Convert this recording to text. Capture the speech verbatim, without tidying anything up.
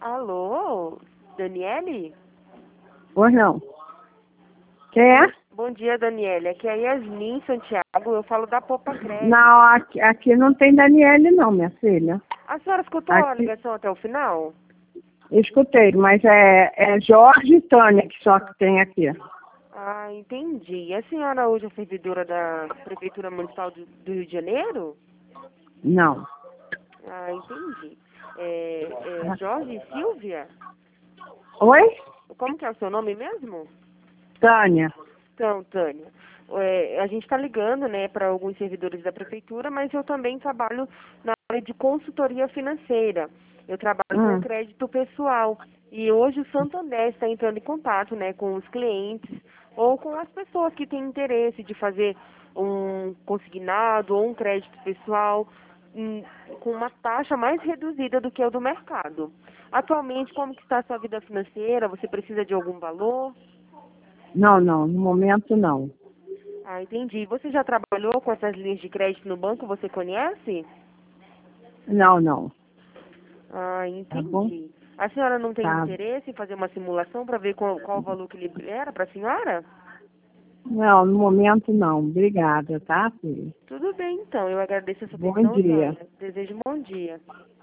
Alô, Daniele? Pois não. Quem é? Bom dia, Daniele. Aqui é a Yasmin Santiago, eu falo da Poupa Crédito. Não, aqui, aqui não tem Daniele não, minha filha. A senhora escutou a Aqui, ligação até o final? escutei, mas é, é Jorge e Tânia que só que tem aqui. Ah, entendi. E a senhora hoje é servidora da Prefeitura Municipal do, do Rio de Janeiro? Não. Ah, entendi. É, é Jorge e Silvia? Oi? Como que é o seu nome mesmo? Tânia. Então, Tânia, é, a gente está ligando, né, para alguns servidores da prefeitura, mas eu também trabalho na área de consultoria financeira. Eu trabalho com Hum. crédito pessoal e hoje o Santander está entrando em contato, né, com os clientes ou com as pessoas que têm interesse de fazer um consignado ou um crédito pessoal hum, com uma taxa mais reduzida do que a do mercado. Atualmente, como que está a sua vida financeira? Você precisa de algum valor? Não, não, no momento não. Ah, entendi. Você já trabalhou com essas linhas de crédito no banco? Você conhece? Não, não. Ah, Tá bom? entendi. A senhora não tem Tá. interesse em fazer uma simulação para ver qual, qual o valor que ele era para a senhora? Não, no momento não. Obrigada, tá, filha? Tudo bem, então. Eu agradeço a sua Bom atenção, dia. Tânia. Desejo um bom dia.